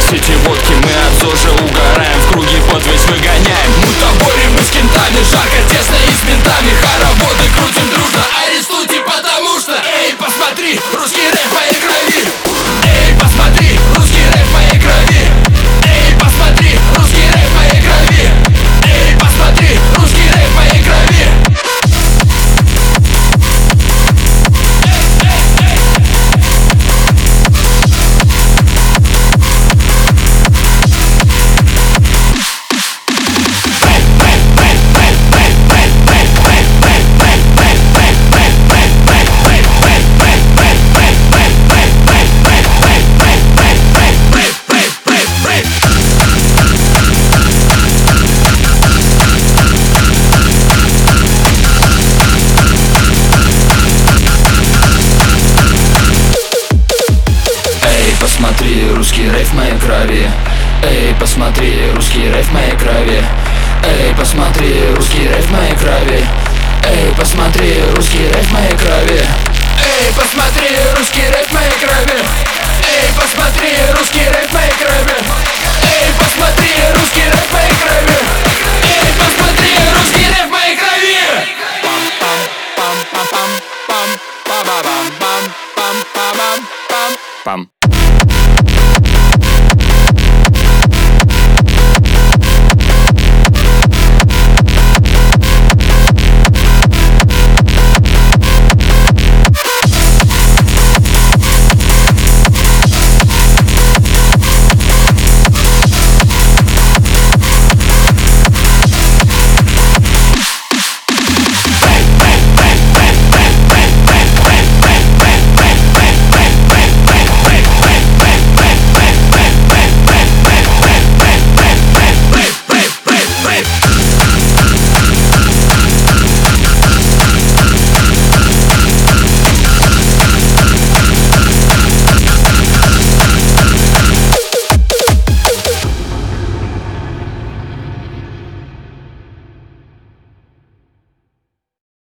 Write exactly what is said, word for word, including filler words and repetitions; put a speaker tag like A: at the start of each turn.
A: сети водки, мы от ЗОЖа угораем, в круги под весь выгоняем.
B: Мутаборим мы с кентами, жарко, тесно и с ментами. Хороводы крутим дружно, арестуйте, потому что эй, посмотри, русский рэп в моей крови. Эй, посмотри, русский рэп в моей крови. Эй, посмотри, русский рэп в моей крови. Эй, посмотри, русский рэп в моей крови.
A: Посмотри, русский рэп в моей крови. Эй, посмотри, русский рэп в моей крови. Эй, посмотри, русский рэп в моей крови. Эй, посмотри, русский рэп в моей крови.
B: Эй, посмотри, русский рэп в моей крови. Эй, посмотри,